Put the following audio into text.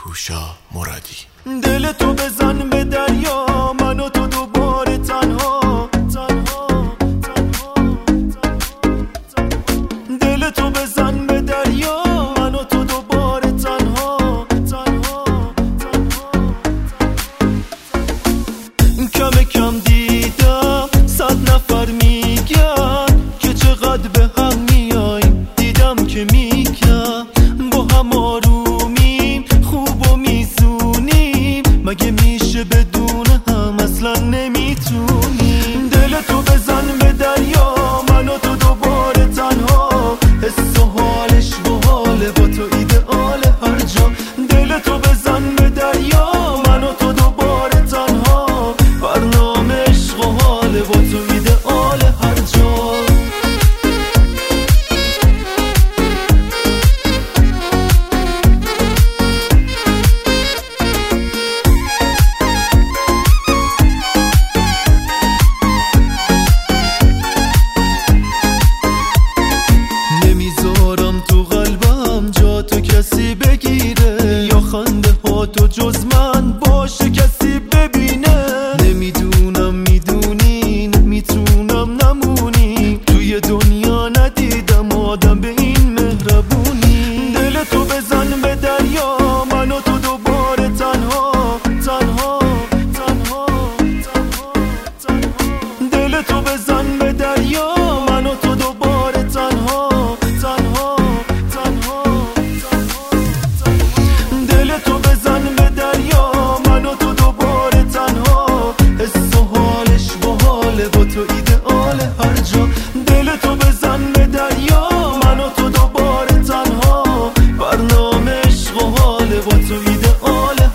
پوشا مرادی. دل تو بزن به دریا، من و تو دوباره تنها. دل تو بزن به دریا، من و تو دوباره تنها. کم کم دیدم 100 نفر میگن که چقدر به هم میایم. دیدم که میگم با هم آرومیم، خوب و میزونیم، مگه میشه بدون هم؟ اصلا نمیتونیم. دل تو بزن به دریا، من و تو دوباره تنها. حس و حالش و حاله، با تو ایدئاله هر جا. دل تو بزن به دریا، من و تو دوباره تنها. برنامه عشق و حاله، با تو ایدئاله هر جا. نمیذارم تو قلبم جا تو کسی بگیره، یا خنده ها تو جز من باشه کسی ببینه. نمیدونم میدونی نمیتونم نمونی، توی دنیا ندیدم آدم به این مهربونی. دل تو بزن به دریا، من و تو دوباره تنها. دل تو بزن به دریا، من و تو دوباره تنها. دل تو بزن به دریا، من و تو دوباره تنها. حس و حالش با حاله، با تو ایدئاله هر جا. دل تو بزن به دریا، من و تو دوباره تنها. برنامه عشق و حاله، با تو ایدئاله